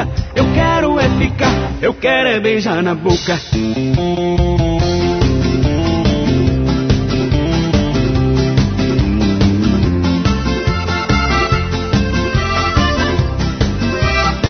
louca. Eu quero é ficar, eu quero é beijar na boca.